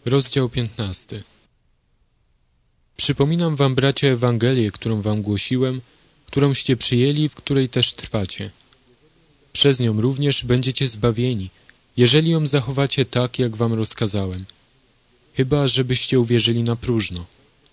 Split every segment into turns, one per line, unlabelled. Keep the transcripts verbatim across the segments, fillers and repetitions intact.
Rozdział piętnasty. Przypominam wam, bracia, Ewangelię, którą wam głosiłem, którąście przyjęli, w której też trwacie. Przez nią również będziecie zbawieni, jeżeli ją zachowacie tak, jak wam rozkazałem. Chyba, żebyście uwierzyli na próżno.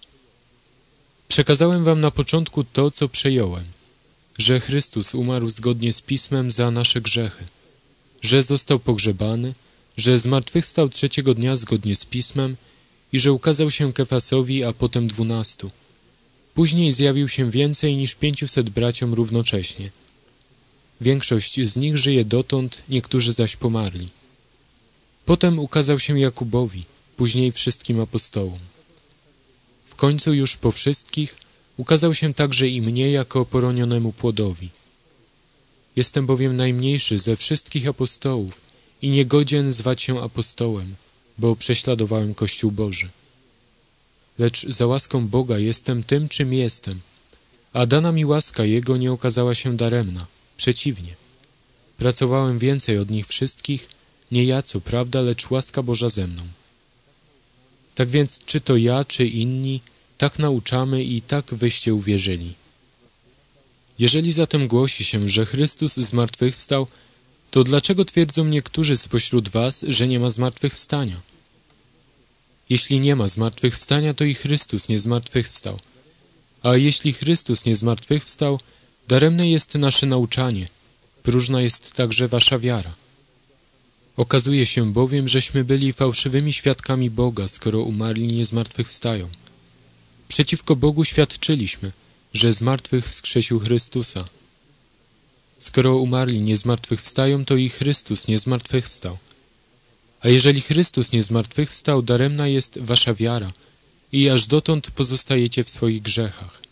Przekazałem wam na początku to, co przejąłem, że Chrystus umarł zgodnie z Pismem za nasze grzechy, że został pogrzebany, że zmartwychwstał trzeciego dnia zgodnie z Pismem i że ukazał się Kefasowi, a potem dwunastu. Później zjawił się więcej niż pięciuset braciom równocześnie. Większość z nich żyje dotąd, niektórzy zaś pomarli. Potem ukazał się Jakubowi, później wszystkim apostołom. W końcu już po wszystkich ukazał się także i mnie jako poronionemu płodowi. Jestem bowiem najmniejszy ze wszystkich apostołów i niegodzien zwać się apostołem, bo prześladowałem Kościół Boży. Lecz za łaską Boga jestem tym, czym jestem, a dana mi łaska Jego nie okazała się daremna. Przeciwnie. Pracowałem więcej od nich wszystkich, nie ja co prawda, lecz łaska Boża ze mną. Tak więc, czy to ja, czy inni, tak nauczamy i tak wyście uwierzyli. Jeżeli zatem głosi się, że Chrystus zmartwychwstał, to dlaczego twierdzą niektórzy spośród was, że nie ma zmartwychwstania? Jeśli nie ma zmartwychwstania, to i Chrystus nie zmartwychwstał. A jeśli Chrystus nie zmartwychwstał, daremne jest nasze nauczanie, próżna jest także wasza wiara. Okazuje się bowiem, żeśmy byli fałszywymi świadkami Boga, skoro umarli nie zmartwychwstają. Przeciwko Bogu świadczyliśmy, że z martwych wskrzesił Chrystusa. Skoro umarli nie zmartwychwstają, to i Chrystus nie zmartwychwstał. A jeżeli Chrystus nie zmartwychwstał, daremna jest wasza wiara i aż dotąd pozostajecie w swoich grzechach.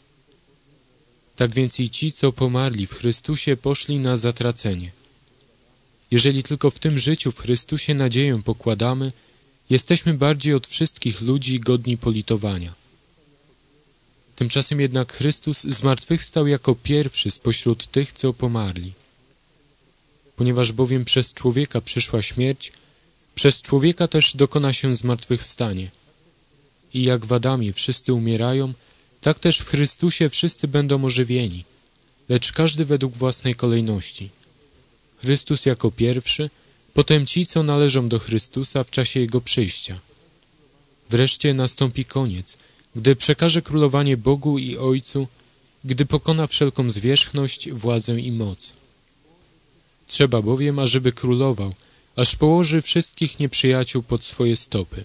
Tak więc i ci, co pomarli w Chrystusie, poszli na zatracenie. Jeżeli tylko w tym życiu w Chrystusie nadzieję pokładamy, jesteśmy bardziej od wszystkich ludzi godni politowania. Tymczasem jednak Chrystus zmartwychwstał jako pierwszy spośród tych, co pomarli. Ponieważ bowiem przez człowieka przyszła śmierć, przez człowieka też dokona się zmartwychwstanie. I jak w Adamie wszyscy umierają, tak też w Chrystusie wszyscy będą ożywieni, lecz każdy według własnej kolejności. Chrystus jako pierwszy, potem ci, co należą do Chrystusa w czasie Jego przyjścia. Wreszcie nastąpi koniec, gdy przekaże królowanie Bogu i Ojcu, gdy pokona wszelką zwierzchność, władzę i moc. Trzeba bowiem, ażeby królował, aż położy wszystkich nieprzyjaciół pod swoje stopy.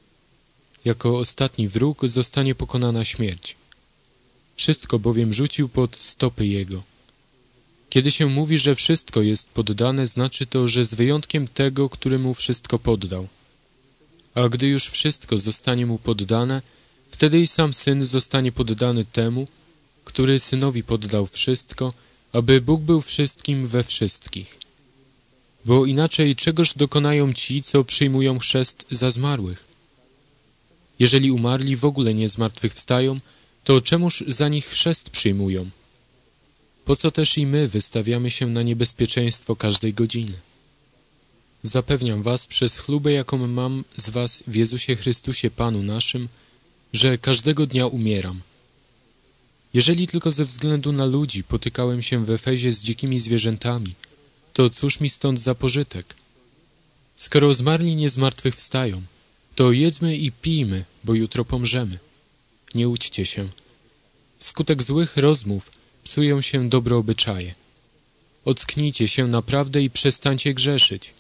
Jako ostatni wróg zostanie pokonana śmierć. Wszystko bowiem rzucił pod stopy Jego. Kiedy się mówi, że wszystko jest poddane, znaczy to, że z wyjątkiem tego, który mu wszystko poddał. A gdy już wszystko zostanie mu poddane, wtedy i sam Syn zostanie poddany temu, który Synowi poddał wszystko, aby Bóg był wszystkim we wszystkich. Bo inaczej czegoż dokonają ci, co przyjmują chrzest za zmarłych? Jeżeli umarli w ogóle nie zmartwychwstają, to czemuż za nich chrzest przyjmują? Po co też i my wystawiamy się na niebezpieczeństwo każdej godziny? Zapewniam was przez chlubę, jaką mam z was w Jezusie Chrystusie Panu naszym, że każdego dnia umieram. Jeżeli tylko ze względu na ludzi potykałem się w Efezie z dzikimi zwierzętami, to cóż mi stąd za pożytek? Skoro zmarli nie zmartwychwstają, to jedzmy i pijmy, bo jutro pomrzemy. Nie łudźcie się. Wskutek złych rozmów psują się dobre obyczaje. Ocknijcie się naprawdę i przestańcie grzeszyć.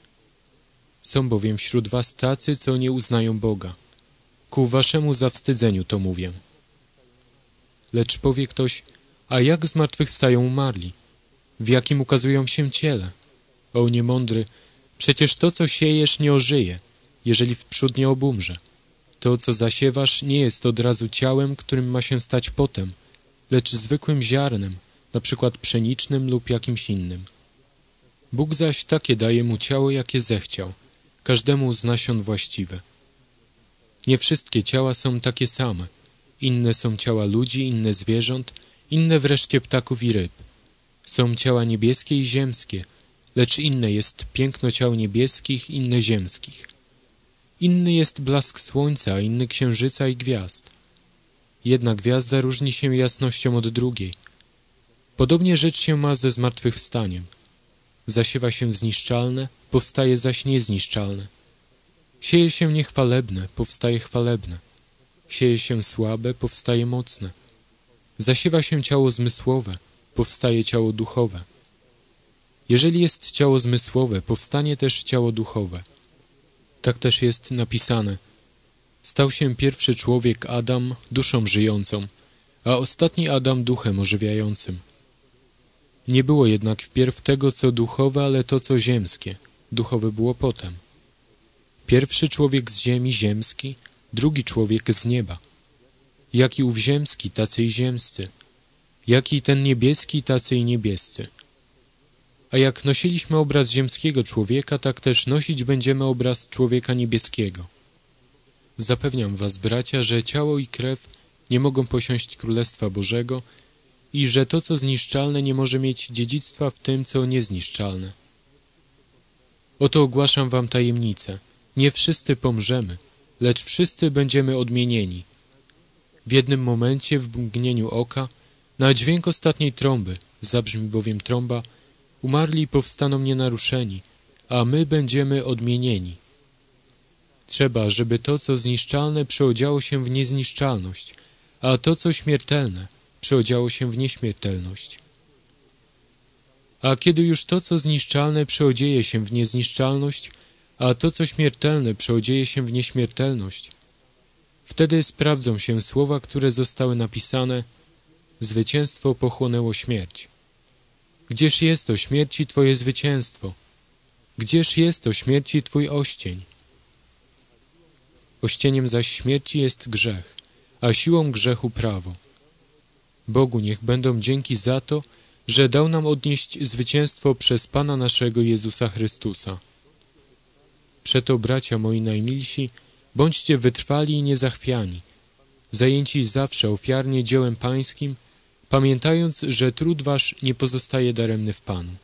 Są bowiem wśród was tacy, co nie uznają Boga. Ku waszemu zawstydzeniu to mówię. Lecz powie ktoś, a jak zmartwychwstają umarli? W jakim ukazują się ciele? O niemądry, przecież to, co siejesz, nie ożyje, jeżeli wprzód nie obumrze. To, co zasiewasz, nie jest od razu ciałem, którym ma się stać potem, lecz zwykłym ziarnem, na przykład pszenicznym lub jakimś innym. Bóg zaś takie daje mu ciało, jakie zechciał, każdemu z nasion właściwe. Nie wszystkie ciała są takie same. Inne są ciała ludzi, inne zwierząt, inne wreszcie ptaków i ryb. Są ciała niebieskie i ziemskie, lecz inne jest piękno ciał niebieskich, inne ziemskich. Inny jest blask słońca, a inny księżyca i gwiazd. Jedna gwiazda różni się jasnością od drugiej. Podobnie rzecz się ma ze zmartwychwstaniem. Zasiewa się zniszczalne, powstaje zaś niezniszczalne. Sieje się niechwalebne, powstaje chwalebne. Sieje się słabe, powstaje mocne. Zasiewa się ciało zmysłowe, powstaje ciało duchowe. Jeżeli jest ciało zmysłowe, powstanie też ciało duchowe. Tak też jest napisane. Stał się pierwszy człowiek Adam duszą żyjącą, a ostatni Adam duchem ożywiającym. Nie było jednak wpierw tego, co duchowe, ale to, co ziemskie. Duchowe było potem. Pierwszy człowiek z ziemi ziemski, drugi człowiek z nieba. Jaki ów ziemski, tacy i ziemscy. Jaki ten niebieski, tacy i niebiescy. A jak nosiliśmy obraz ziemskiego człowieka, tak też nosić będziemy obraz człowieka niebieskiego. Zapewniam was, bracia, że ciało i krew nie mogą posiąść Królestwa Bożego i że to, co zniszczalne, nie może mieć dziedzictwa w tym, co niezniszczalne. Oto ogłaszam wam tajemnicę. Nie wszyscy pomrzemy, lecz wszyscy będziemy odmienieni. W jednym momencie, w mgnieniu oka, na dźwięk ostatniej trąby, zabrzmi bowiem trąba, umarli powstaną nienaruszeni, a my będziemy odmienieni. Trzeba, żeby to, co zniszczalne, przeodziało się w niezniszczalność, a to, co śmiertelne, przeodziało się w nieśmiertelność. A kiedy już to, co zniszczalne, przeodzieje się w niezniszczalność, a to, co śmiertelne, przeodzieje się w nieśmiertelność, wtedy sprawdzą się słowa, które zostały napisane: zwycięstwo pochłonęło śmierć. Gdzież jest o śmierci Twoje zwycięstwo? Gdzież jest o śmierci Twój oścień? Ościeniem zaś śmierci jest grzech, a siłą grzechu prawo. Bogu niech będą dzięki za to, że dał nam odnieść zwycięstwo przez Pana naszego Jezusa Chrystusa. Przeto, bracia moi najmilsi, bądźcie wytrwali i niezachwiani, zajęci zawsze ofiarnie dziełem Pańskim, pamiętając, że trud wasz nie pozostaje daremny w Panu.